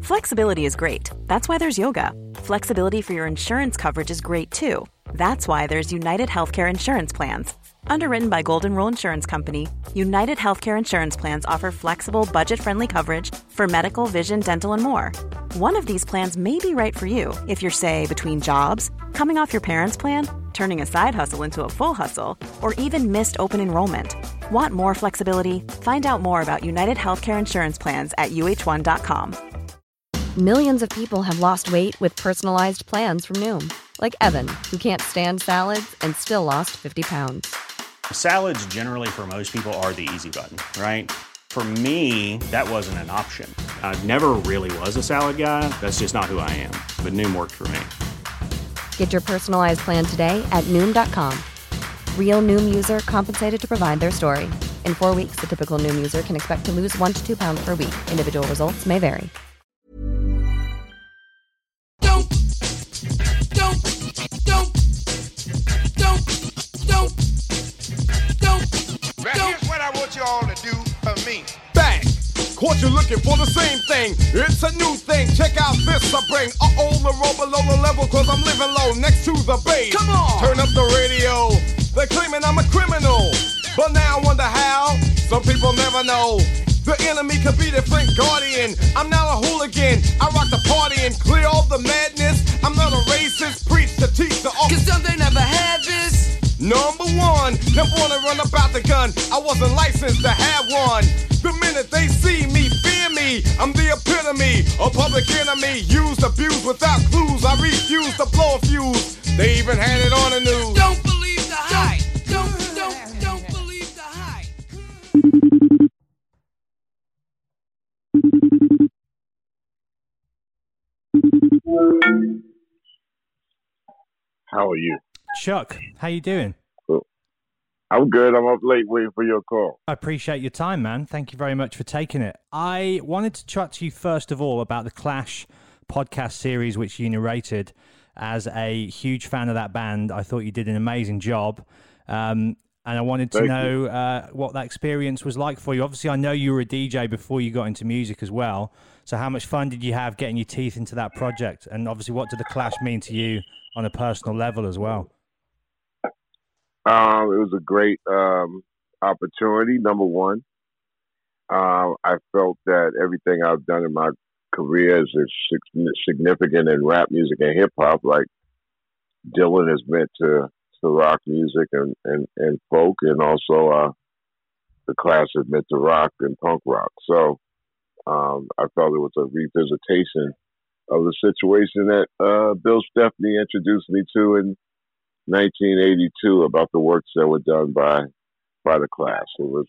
Flexibility is great. That's why there's yoga. Flexibility for your insurance coverage is great too. That's why there's United Healthcare Insurance Plans. Underwritten by Golden Rule Insurance Company, United Healthcare Insurance Plans offer flexible, budget-friendly coverage for medical, vision, dental, and more. One of these plans may be right for you if you're, say, between jobs, coming off your parents' plan, turning a side hustle into a full hustle, or even missed open enrollment. Want more flexibility? Find out more about United Healthcare Insurance Plans at uh1.com. Millions of people have lost weight with personalized plans from Noom. Like Evan, who can't stand salads and still lost 50 pounds. Salads generally for most people are the easy button, right? For me, that wasn't an option. I never really was a salad guy. That's just not who I am. But Noom worked for me. Get your personalized plan today at Noom.com. Real Noom user compensated to provide their story. In 4 weeks, the typical Noom user can expect to lose 1 to 2 pounds per week. Individual results may vary. Now here's what I want you all to do for me. Bang! Caught you looking for the same thing. It's a new thing. Check out this I bring. The roll below the level, cause I'm living low next to the base. Come on! Turn up the radio. They're claiming I'm a criminal. But now I wonder how. Some people never know. The enemy could be the Frank Guardian. I'm not a hooligan. I rock the party and clear all the madness. I'm not a racist. Preach to teach the Cause some they never had this. Number one, never wanna run about the gun. I wasn't licensed to have one. The minute they see me, fear me. I'm the epitome, a public enemy. Used, abused without clues. I refuse to blow a fuse. They even had it on the news. Don't believe the hype. Don't believe the hype. How are you? Chuck, how you doing? Cool. I'm good. I'm up late waiting for your call. I appreciate your time, man. Thank you very much for taking it. I wanted to chat to you first of all about the Clash podcast series, which you narrated. As a huge fan of that band, I thought you did an amazing job. And I wanted to know what that experience was like for you. Obviously, I know you were a DJ before you got into music as well. So how much fun did you have getting your teeth into that project? And obviously, what did the Clash mean to you on a personal level as well? It was a great opportunity, number one. I felt that everything I've done in my career is significant in rap music and hip-hop, like Dylan has meant to rock music and folk, and also the Clash has meant to rock and punk rock. So I felt it was a revisitation of the situation that Bill Stepney introduced me to in 1982 about the works that were done by the Clash. It was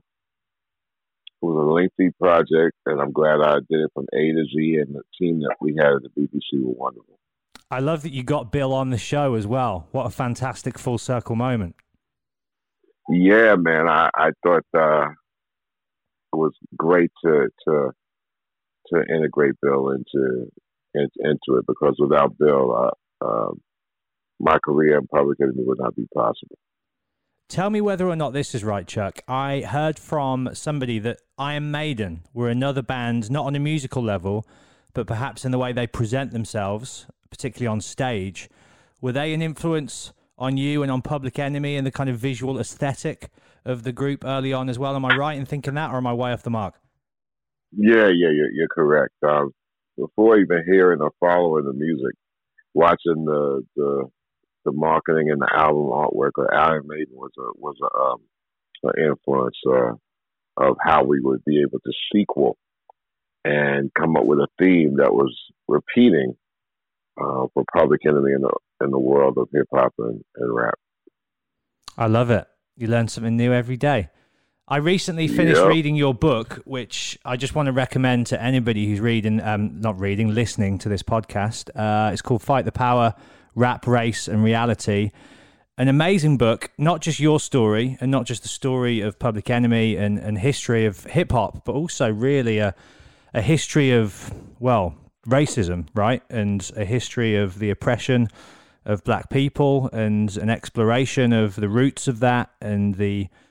a lengthy project, and I'm glad I did it from A to Z, and the team that we had at the BBC were wonderful. I love that you got Bill on the show as well. What a fantastic full circle moment. Yeah, man, I thought it was great to integrate Bill into it, because without Bill, my career in Public Enemy would not be possible. Tell me whether or not this is right, Chuck. I heard from somebody that Iron Maiden were another band, not on a musical level, but perhaps in the way they present themselves, particularly on stage. Were they an influence on you and on Public Enemy and the kind of visual aesthetic of the group early on as well? Am I right in thinking that, or am I way off the mark? Yeah, you're correct. Before even hearing or following the music, watching the marketing and the album artwork of Iron Maiden was an influence of how we would be able to sequel and come up with a theme that was repeating for Public Enemy in the world of hip hop and rap. I love it. You learn something new every day. I recently finished reading your book, which I just want to recommend to anybody who's listening to this podcast. It's called Fight the Power, Rap, Race and Reality. An amazing book, not just your story and not just the story of Public Enemy and history of hip hop, but also really a history of, well, racism, right? And a history of the oppression of black people and an exploration of the roots of that and the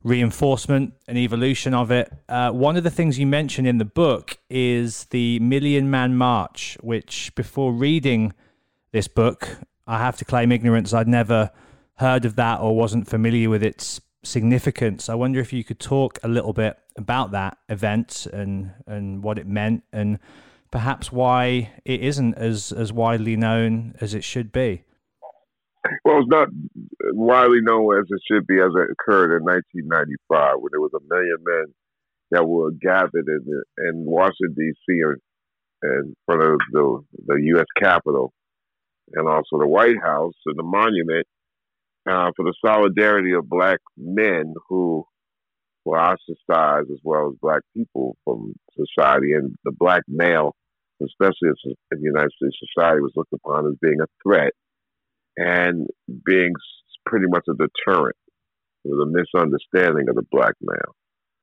reinforcement and evolution of it. One of the things you mention in the book is the Million Man March, which before reading this book, I have to claim ignorance. I'd never heard of that or wasn't familiar with its significance. I wonder if you could talk a little bit about that event and what it meant, and perhaps why it isn't as widely known as it should be. Well, it's not widely known as it should be, as it occurred in 1995 when there was 1 million men that were gathered in Washington, D.C. in front of the U.S. Capitol and also the White House and the monument for the solidarity of black men who were ostracized, as well as black people from society. And the black male, especially in the United States society, was looked upon as being a threat and being pretty much a deterrent. It was a misunderstanding of the black male.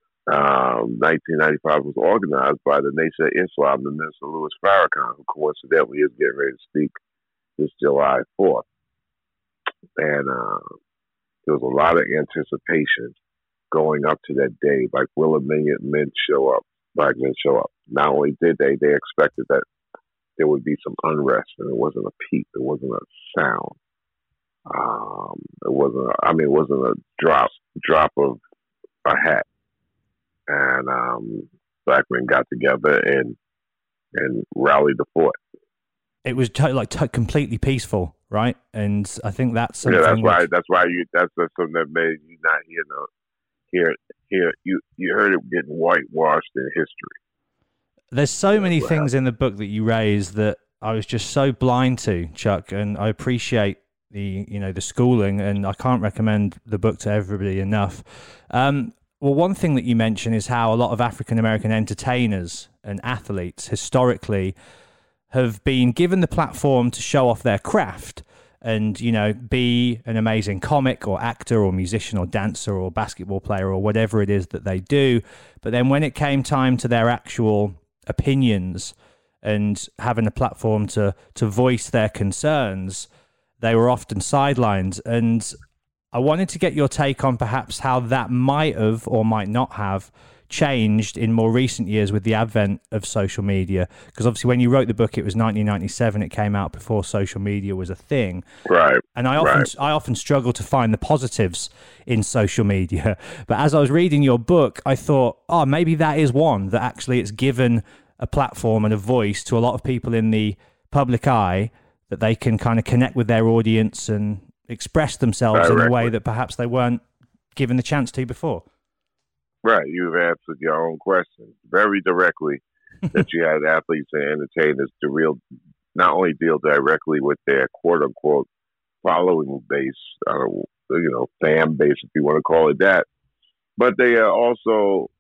1995 was organized by the Nation of Islam and Minister Louis Farrakhan, who coincidentally is getting ready to speak this July 4th. And there was a lot of anticipation going up to that day. Like, will 1 million men show up? Black men show up. Not only did they expected that there would be some unrest, and it wasn't a peep, it wasn't a sound. It wasn't a drop of a hat. And black men got together and rallied the fort. It was completely peaceful, right? And I think that's something. Yeah, that's something that made you not hear. You heard it getting whitewashed in history. There's so many things in the book that you raise that I was just so blind to, Chuck, and I appreciate the schooling, and I can't recommend the book to everybody enough. Well, one thing that you mention is how a lot of African American entertainers and athletes historically have been given the platform to show off their craft and, be an amazing comic or actor or musician or dancer or basketball player or whatever it is that they do. But then when it came time to their actual opinions and having a platform to voice their concerns, they were often sidelined. And I wanted to get your take on perhaps how that might have or might not have changed in more recent years with the advent of social media. Because obviously when you wrote the book, it was 1997. It came out before social media was a thing. Right. And I often struggle to find the positives in social media. But as I was reading your book, I thought, maybe that is one, that actually it's given a platform and a voice to a lot of people in the public eye, that they can kind of connect with their audience and express themselves in a way that perhaps they weren't given the chance to before. Right. You've answered your own question very directly, that you had athletes and entertainers to not only deal directly with their quote unquote following base, fan base, if you want to call it that, but they are also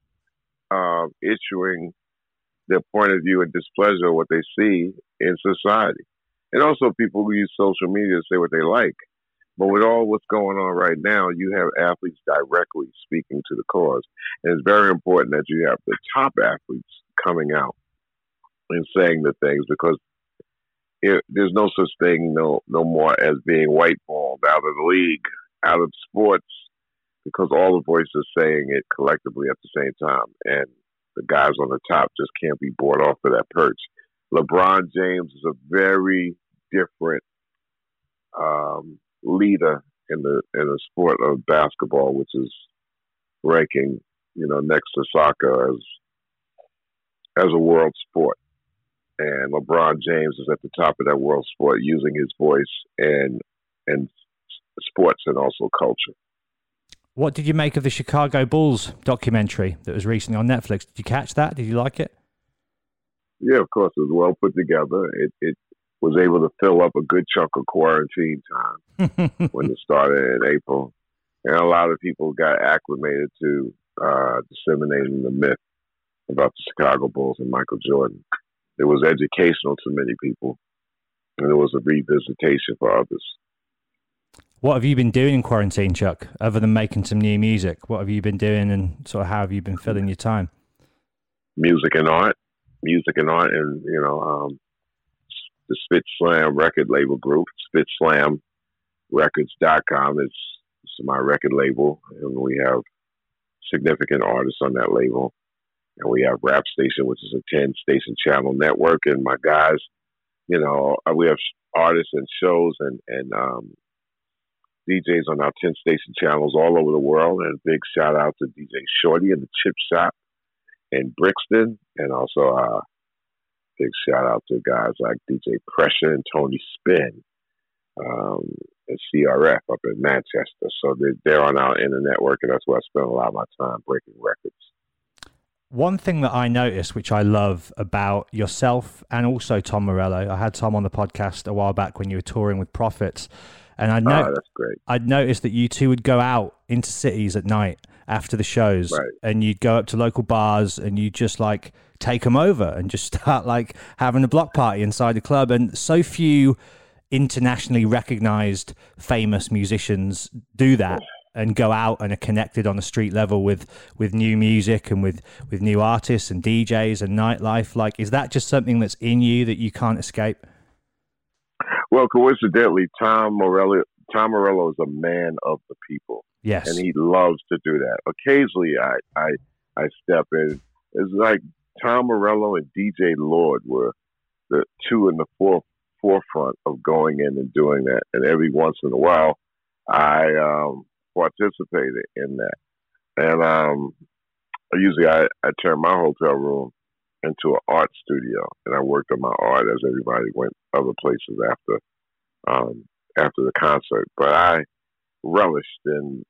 issuing their point of view and displeasure of what they see in society. And also people who use social media to say what they like. But with all what's going on right now, you have athletes directly speaking to the cause. And it's very important that you have the top athletes coming out and saying the things, because there's no such thing no more as being whiteballed out of the league, out of sports, because all the voices are saying it collectively at the same time. And the guys on the top just can't be bought off of that perch. LeBron James is a very different leader in the sport of basketball, which is ranking, next to soccer as a world sport. And LeBron James is at the top of that world sport, using his voice and sports and also culture. What did you make of the Chicago Bulls documentary that was recently on Netflix? Did you catch that? Did you like it? Yeah, of course. It was well put together. It was able to fill up a good chunk of quarantine time when it started in April. And a lot of people got acclimated to disseminating the myth about the Chicago Bulls and Michael Jordan. It was educational to many people, and it was a revisitation for others. What have you been doing in quarantine, Chuck, other than making some new music? What have you been doing, and sort of how have you been filling your time? Music and art, and, the Spit Slam record label group, SpitSlamRecords.com is my record label, and we have significant artists on that label. And we have Rap Station, which is a 10-station channel network. And my guys, we have artists and shows and DJs on our 10-station channels all over the world. And a big shout out to DJ Shorty and the Chip Shop in Brixton. And also big shout out to guys like DJ Pressure and Tony Spin and CRF up in Manchester. So they're on our inner network, and that's where I spend a lot of my time breaking records. One thing that I noticed, which I love about yourself and also Tom Morello, I had Tom on the podcast a while back when you were touring with Prophets, and that's great. I'd noticed that you two would go out into cities at night after the shows, right, and you'd go up to local bars and you'd just like take them over and just start like having a block party inside the club. And so few internationally recognized famous musicians do that and go out and are connected on a street level with new music and with new artists and DJs and nightlife. Like, is that just something that's in you that you can't escape? Well, coincidentally, Tom Morello is a man of the people. Yes. And he loves to do that. Occasionally I step in. It's like Tom Morello and DJ Lord were the two in the forefront of going in and doing that. And every once in a while, I participated in that. And usually I turn my hotel room into an art studio, and I worked on my art as everybody went other places after the concert. But I relished in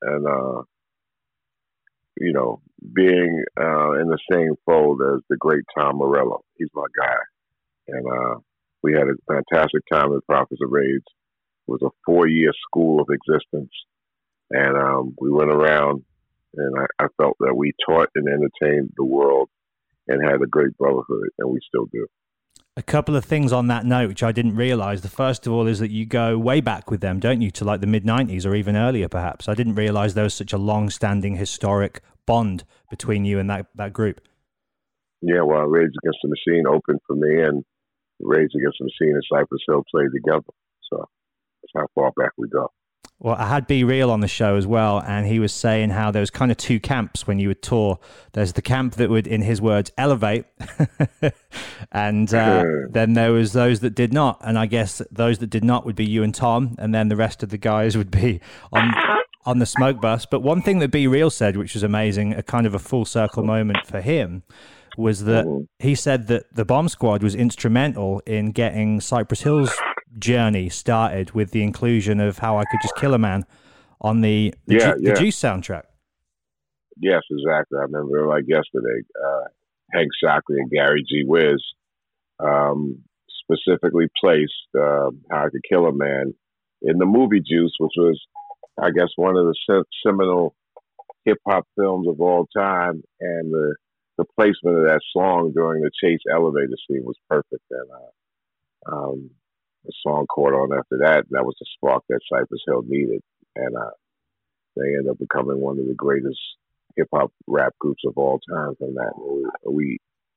being in the same fold as the great Tom Morello. He's my guy, and we had a fantastic time at Prophets of Rage. It was a 4-year school of existence, and we went around, and I felt that we taught and entertained the world and had a great brotherhood, and we still do. A couple of things on that note, which I didn't realize. The first of all is that you go way back with them, don't you, to like the mid-90s or even earlier, perhaps. I didn't realize there was such a long-standing historic bond between you and that group. Yeah, well, Rage Against the Machine opened for me, and Rage Against the Machine and Cypress Hill played together. So that's how far back we go. Well, I had Be Real on the show as well, and he was saying how there was kind of two camps when you would tour. There's the camp that would, in his words, elevate, and then there was those that did not. And I guess those that did not would be you and Tom, and then the rest of the guys would be on the smoke bus. But one thing that Be Real said, which was amazing, a kind of a full circle moment for him, was that he said that the Bomb Squad was instrumental in getting Cypress Hill's journey started with the inclusion of How I Could Just Kill a Man on the Juice soundtrack. Yes, exactly. I remember like yesterday, Hank Shocklee and Gary G. Wiz specifically placed How I Could Kill a Man in the movie Juice, which was, I guess, one of the seminal hip-hop films of all time, and the placement of that song during the chase elevator scene was perfect, and the song caught on after that, and that was the spark that Cypress Hill needed, and they ended up becoming one of the greatest hip-hop rap groups of all time from that. We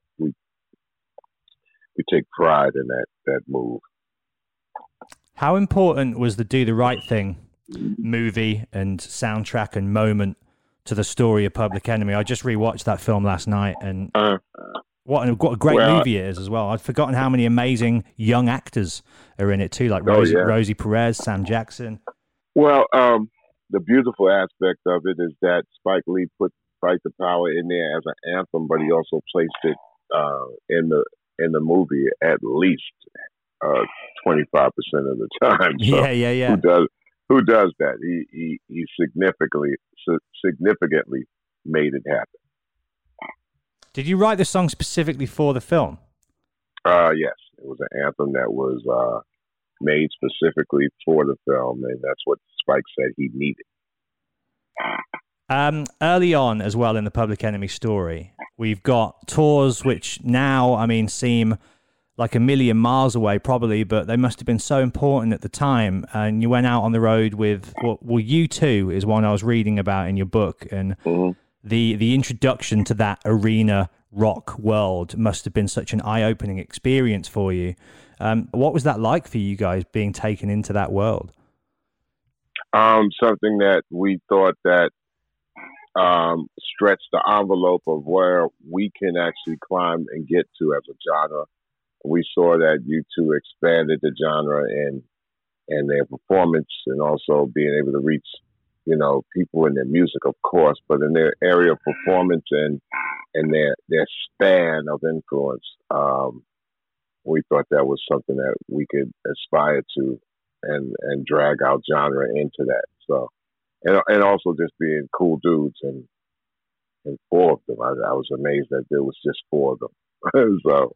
take pride in that move. How important was the Do the Right Thing movie and soundtrack and moment to the story of Public Enemy? I just rewatched that film last night, and what a great movie it is as well. I'd forgotten how many amazing young actors are in it too, like Rosie Perez, Sam Jackson. Well, the beautiful aspect of it is that Spike Lee put Fight the Power in there as an anthem, but he also placed it in the movie at least 25% of the time. So yeah. Who does that? He significantly made it happen. Did you write the song specifically for the film? Yes, it was an anthem that was made specifically for the film, and that's what Spike said he needed. Early on as well in the Public Enemy story, we've got tours which now, I mean, seem like a million miles away probably, but they must have been so important at the time. And you went out on the road with, well, U2 is one I was reading about in your book, and the introduction to that arena rock world must have been such an eye-opening experience for you. What was that like for you guys, being taken into that world? Something that we thought that stretch the envelope of where we can actually climb and get to as a genre. We saw that U2 expanded the genre in their performance and also being able to reach, people in their music, of course, but in their area of performance and their span of influence. We thought that was something that we could aspire to and drag our genre into that. So, and also just being cool dudes and 4 of them. I was amazed that there was just 4 of them. So,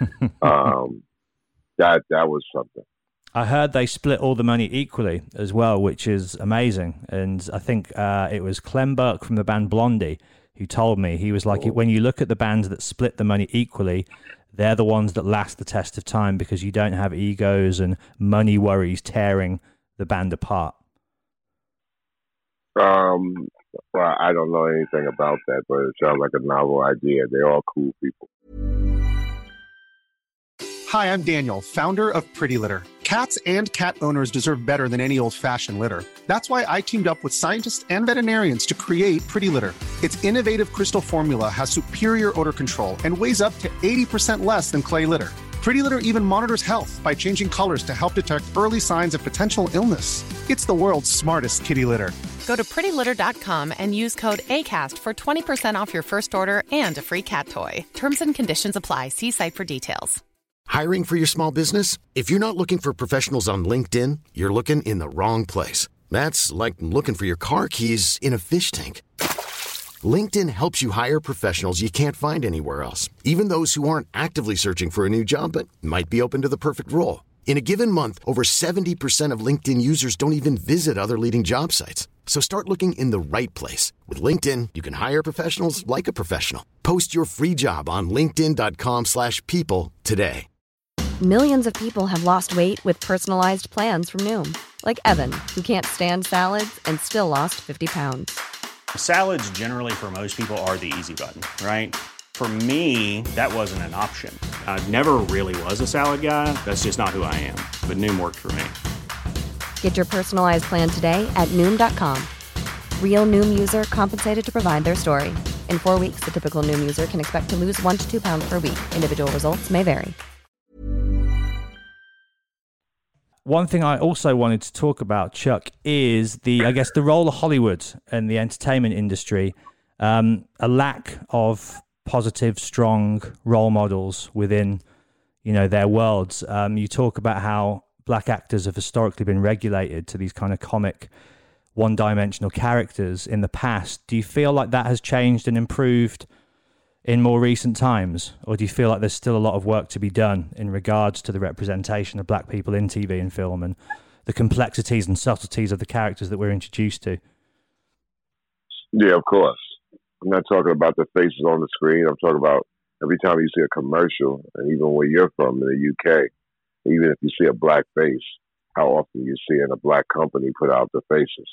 that was something. I heard they split all the money equally as well, which is amazing. And I think it was Clem Burke from the band Blondie who told me, he was like, when you look at the bands that split the money equally, they're the ones that last the test of time because you don't have egos and money worries tearing the band apart. Well, I don't know anything about that, but it sounds like a novel idea. They're all cool people. Hi, I'm Daniel, founder of Pretty Litter. Cats and cat owners deserve better than any old-fashioned litter. That's why I teamed up with scientists and veterinarians to create Pretty Litter. Its innovative crystal formula has superior odor control and weighs up to 80% less than clay litter. Pretty Litter even monitors health by changing colors to help detect early signs of potential illness. It's the world's smartest kitty litter. Go to prettylitter.com and use code ACAST for 20% off your first order and a free cat toy. Terms and conditions apply. See site for details. Hiring for your small business? If you're not looking for professionals on LinkedIn, you're looking in the wrong place. That's like looking for your car keys in a fish tank. LinkedIn helps you hire professionals you can't find anywhere else, even those who aren't actively searching for a new job but might be open to the perfect role. In a given month, over 70% of LinkedIn users don't even visit other leading job sites. So start looking in the right place. With LinkedIn, you can hire professionals like a professional. Post your free job on linkedin.com/people today. Millions of people have lost weight with personalized plans from Noom. Like Evan, who can't stand salads and still lost 50 pounds. Salads generally for most people are the easy button, right? For me, that wasn't an option. I never really was a salad guy. That's just not who I am. But Noom worked for me. Get your personalized plan today at Noom.com. Real Noom user compensated to provide their story. In 4 weeks, the typical Noom user can expect to lose 1 to 2 pounds per week. Individual results may vary. One thing I also wanted to talk about, Chuck, is the role of Hollywood and the entertainment industry. A lack of positive, strong role models within, their worlds. You talk about how black actors have historically been regulated to these kind of comic, one-dimensional characters in the past. Do you feel like that has changed and improved in more recent times, or do you feel like there's still a lot of work to be done in regards to the representation of black people in TV and film and the complexities and subtleties of the characters that we're introduced to? Yeah, of course. I'm not talking about the faces on the screen. I'm talking about every time you see a commercial, and even where you're from in the UK, even if you see a black face, how often you see in a black company put out the faces.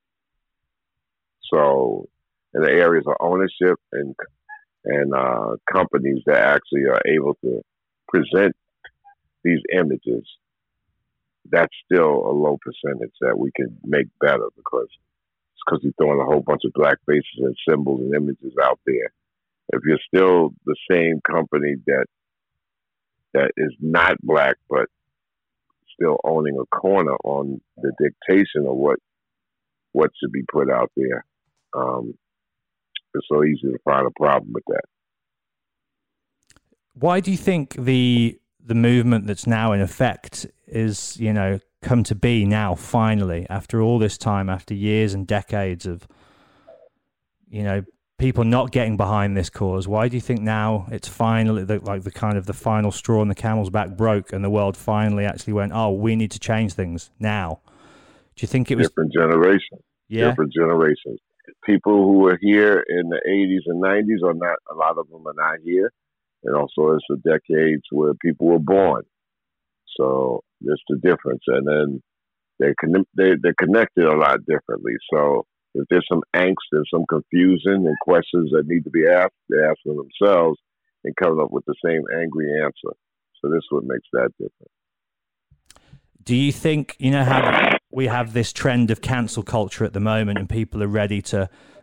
So in the areas of ownership and companies that actually are able to present these images, that's still a low percentage that we can make better because we're throwing a whole bunch of black faces and symbols and images out there. If you're still the same company that is not black but still owning a corner on the dictation of what should be put out there, it's so easy to find a problem with that. Why do you think the movement that's now in effect is, come to be now finally, after all this time, after years and decades of, people not getting behind this cause? Why do you think now it's finally the final straw on the camel's back broke and the world finally actually went, oh, we need to change things now? Do you think it was different generations? Yeah, different generations. People who were here in the 80s and 90s are not. A lot of them are not here, and also it's the decades where people were born. So there's the difference, and then they're connected a lot differently. So if there's some angst and some confusion and questions that need to be asked, they're asking themselves and coming up with the same angry answer. So this is what makes that different. Do you think, how we have this trend of cancel culture at the moment and people are ready to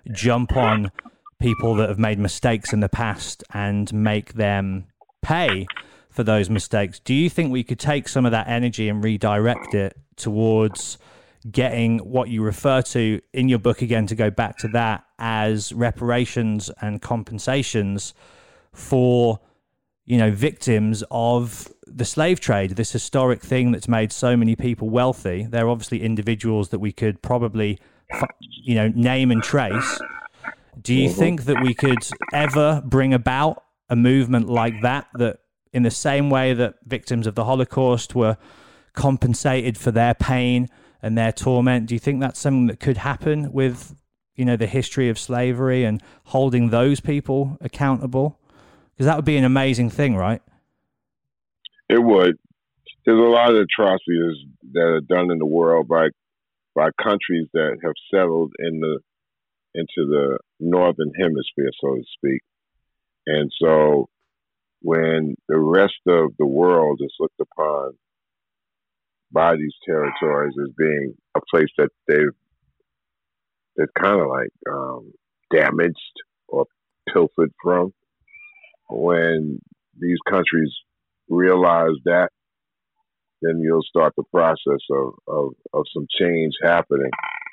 jump on people that have made mistakes in the past and make them pay for those mistakes. Do you think we could take some of that energy and redirect it towards getting what you refer to in your book, again, to go back to that, as reparations and compensations for, you know, victims of the slave trade, this historic thing that's made so many people wealthy? There are obviously individuals that we could probably, you know, name and trace. Do you think that we could ever bring about a movement like that, that in the same way that victims of the Holocaust were compensated for their pain and their torment, do you think that's something that could happen with, you know, the history of slavery and holding those people accountable? Because that would be an amazing thing, right? It would. There's a lot of atrocities that are done in the world by countries that have settled into the northern hemisphere, so to speak. And so when the rest of the world is looked upon by these territories as being a place that they've kind of like damaged or pilfered from, when these countries realize that, then you'll start the process of some change happening.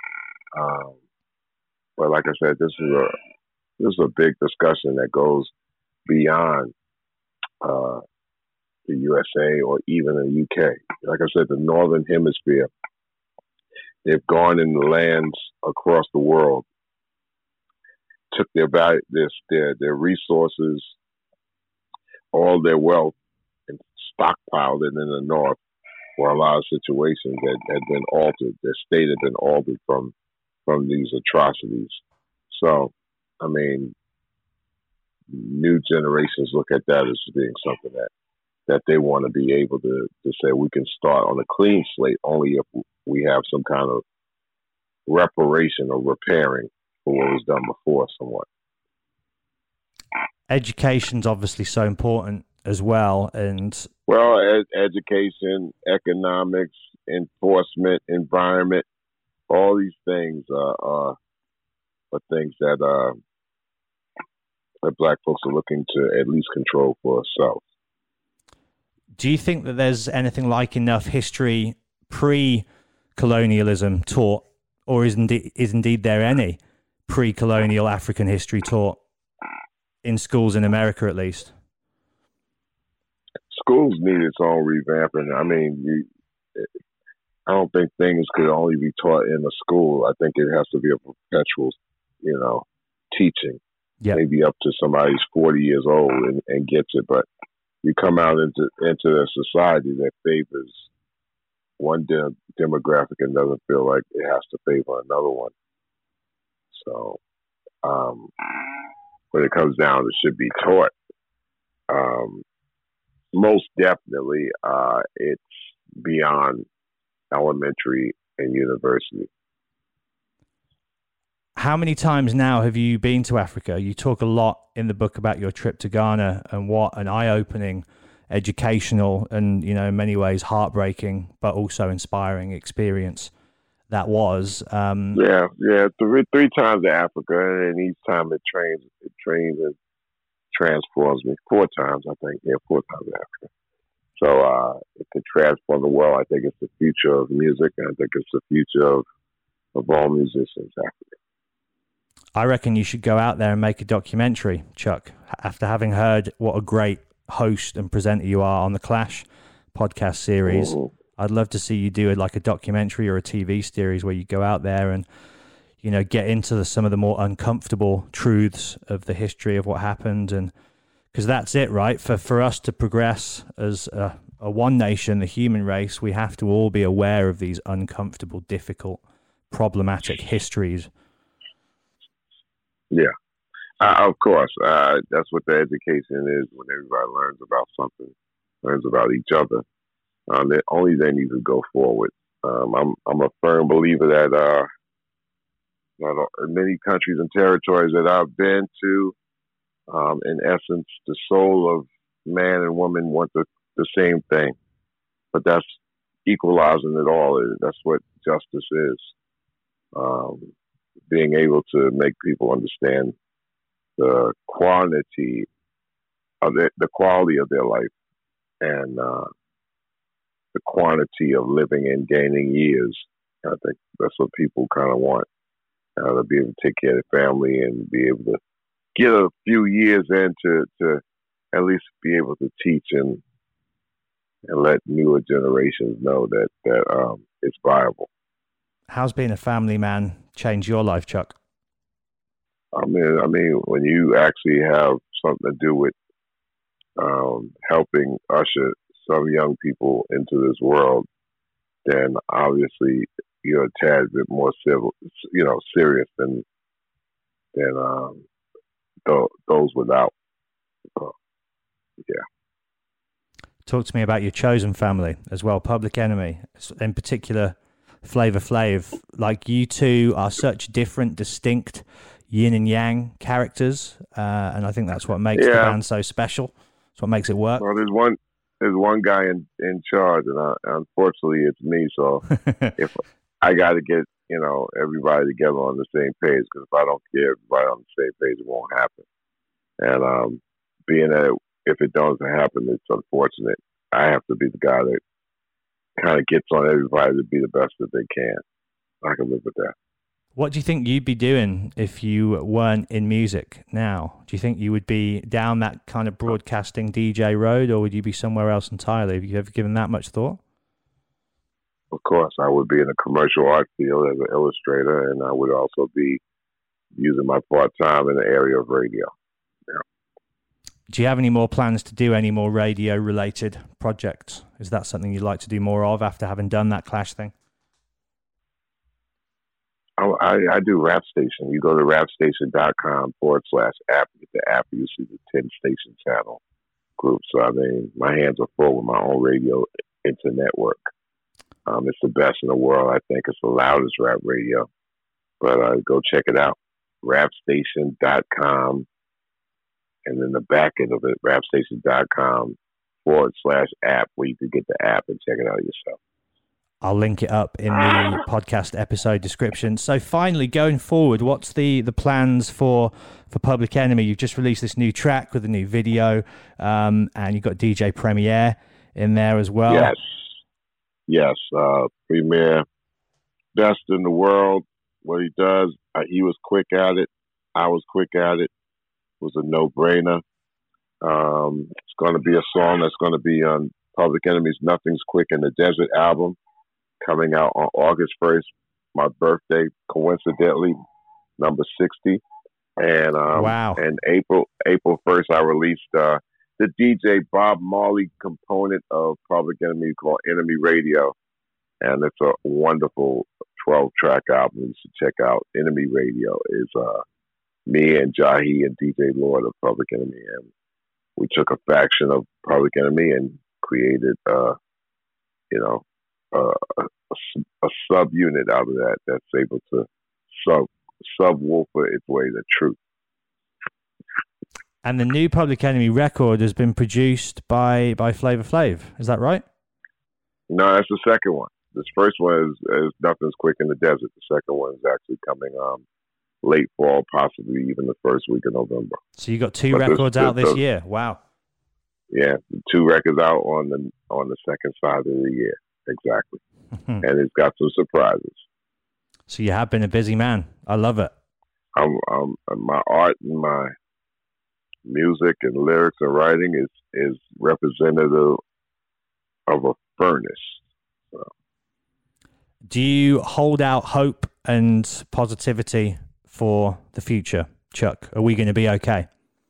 But like I said, this is a big discussion that goes beyond the USA or even the UK. Like I said, the Northern Hemisphere, they've gone in the lands across the world, took their value, their resources, all their wealth, and stockpiled it in the North, where a lot of situations that had been altered. Their state had been altered from these atrocities. So, I mean, new generations look at that as being something that they want to be able to say we can start on a clean slate only if we have some kind of reparation or repairing for what was done before somewhat. Education's obviously so important as well. And education, economics, enforcement, environment, all these things are things that Black folks are looking to at least control for ourselves. Do you think that there's anything like enough history pre-colonialism taught, or is indeed there any pre-colonial African history taught in schools in America, at least? Schools need its own revamping. I mean, I don't think things could only be taught in a school. I think it has to be a perpetual, teaching. Yep. Maybe up to somebody who's 40 years old and gets it, but you come out into a society that favors one demographic and doesn't feel like it has to favor another one. So, when it comes down, it should be taught. Most definitely, it's beyond elementary and university. How many times now have you been to Africa? You talk a lot in the book about your trip to Ghana and what an eye-opening, educational, and in many ways heartbreaking, but also inspiring experience that was. Three times to Africa, and each time it trains and transforms me. 4 times, I think. 4 times to Africa. So it can transform the world. I think it's the future of music, and I think it's the future of all musicians, Africa. I reckon you should go out there and make a documentary, Chuck. After having heard what a great host and presenter you are on the Clash podcast series, I'd love to see you do a documentary or a TV series where you go out there and get into some of the more uncomfortable truths of the history of what happened. And because that's it, right? For us to progress as a one nation, the human race, we have to all be aware of these uncomfortable, difficult, problematic histories. Yeah, of course. That's what the education is. When everybody learns about something, learns about each other, only then you can go forward. I'm a firm believer that many countries and territories that I've been to, in essence, the soul of man and woman want the same thing, but that's equalizing it all. That's what justice is. being able to make people understand the quality of the quality of their life and the quantity of living and gaining years. I think that's what people kind of want, to be able to take care of their family and be able to get a few years in to at least be able to teach and let newer generations know that it's viable. How's being a family man changed your life, Chuck? I mean, when you actually have something to do with helping usher some young people into this world, then obviously you're a tad bit more serious than those without. Yeah. Talk to me about your chosen family as well, Public Enemy, in particular, Flavor Flav. Like, you two are such different, distinct yin and yang characters, and I think that's what makes the band so special. It's what makes it work. Well, there's one guy in charge, and unfortunately, it's me. So if I got to get everybody together on the same page, because if I don't get everybody on the same page, it won't happen. And being that if it doesn't happen, it's unfortunate. I have to be the guy that kind of gets on everybody to be the best that they can. I can live with that. What do you think you'd be doing if you weren't in music now? Do you think you would be down that kind of broadcasting DJ road, or would you be somewhere else entirely? Have you ever given that much thought? Of course, I would be in the commercial art field as an illustrator, and I would also be using my part-time in the area of radio. Yeah. Do you have any more plans to do any more radio-related projects? Is that something you'd like to do more of after having done that Clash thing? I do Rap Station. You go to rapstation.com/app. Get the app, you see the 10-station channel group. So, I mean, my hands are full with my own radio network. It's the best in the world. I think it's the loudest rap radio. But go check it out. rapstation.com. And then the back end of it, rapstation.com/app, where you can get the app and check it out yourself. I'll link it up in the podcast episode description. So finally, going forward, what's the plans for Public Enemy? You've just released this new track with a new video, and you've got DJ Premier in there as well. Yes. Premier, best in the world. What he does, he was quick at it. I was quick at it. It was a no-brainer. It's going to be a song that's going to be on Public Enemy's Nothing's Quick in the Desert album, coming out on August 1st, my birthday, coincidentally, number 60. And wow. And April 1st, I released the DJ Bob Marley component of Public Enemy called Enemy Radio. And it's a wonderful 12-track album you should check out. Enemy Radio is me and Jahi and DJ Lord of Public Enemy. And we took a faction of Public Enemy and created, a subunit out of that that's able to subwoofer its way to truth. And the new Public Enemy record has been produced by Flavor Flav. Is that right? No, that's the second one. This first one is Nothing's Quick in the Desert. The second one is actually coming late fall, possibly even the first week of November. So you got two records out this year. Wow. Yeah, 2 records out on the second side of the year. Exactly. And it's got some surprises. So you have been a busy man. I love it. My art and my music and lyrics and writing is representative of a furnace. So. Do you hold out hope and positivity for the future, Chuck? Are we going to be okay?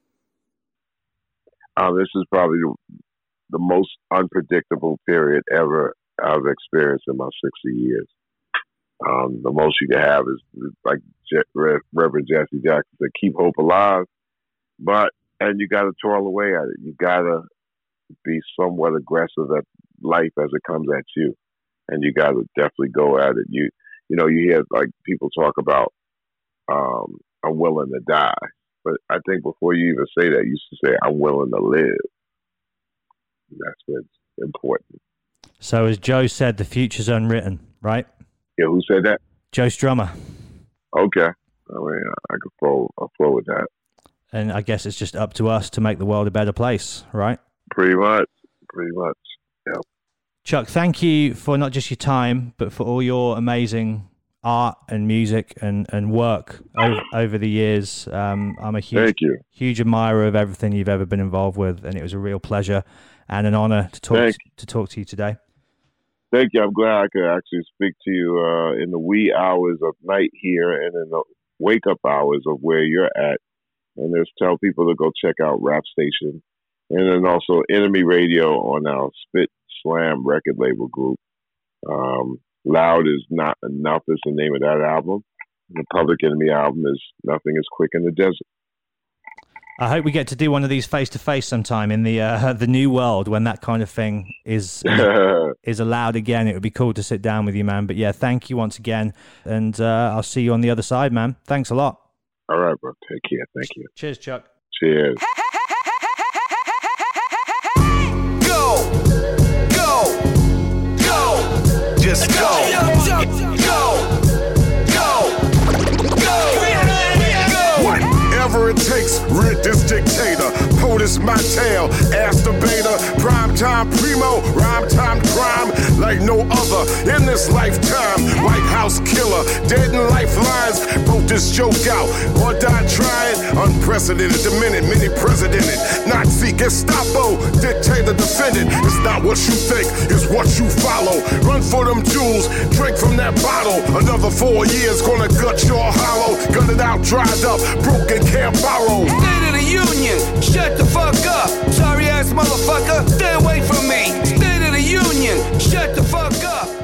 This is probably the most unpredictable period ever I've experienced in my 60 years. The most you can have is like Reverend Jesse Jackson said, keep hope alive, and you got to toil away at it. You got to be somewhat aggressive at life as it comes at you, and you got to definitely go at it. You hear like people talk about, I'm willing to die. But I think before you even say that, you should say, I'm willing to live. That's what's important. So as Joe said, the future's unwritten, right? Yeah, who said that? Joe Strummer. Okay. I mean, I could flow with that. And I guess it's just up to us to make the world a better place, right? Pretty much. Yeah. Chuck, thank you for not just your time, but for all your amazing art and music and work over the years. I'm a huge admirer of everything you've ever been involved with, and it was a real pleasure and an honor to talk to you today. Thank you. I'm glad I could actually speak to you in the wee hours of night here and in the wake-up hours of where you're at. And just tell people to go check out Rap Station. And then also Enemy Radio on our Spit Slam record label group. Loud is Not Enough is the name of that album. The Public Enemy album is Nothing is Quick in the Desert. I hope we get to do one of these face-to-face sometime in the new world when that kind of thing is allowed again. It would be cool to sit down with you, man. But yeah, thank you once again. And I'll see you on the other side, man. Thanks a lot. All right, bro. Take care. Thank you. Cheers, Chuck. Cheers. Go. Just go. Whatever it takes, rid this dictator. POTUS my tail, ask the beta. Prime time primo, rhyme time crime like no other in this lifetime. White House killer, dead in lifelines. Broke this joke out, or die trying. Unprecedented, the minute, many presidented. Nazi, Gestapo, dictator, defendant. It's not what you think, it's what you follow. Run for them jewels, drink from that bottle. Another 4 years, gonna gut your hollow. Gun it out, dried up, broken, can't borrow. State of the Union, shut the fuck up. Sorry ass motherfucker, stay away from me. State of the Union, shut the fuck up.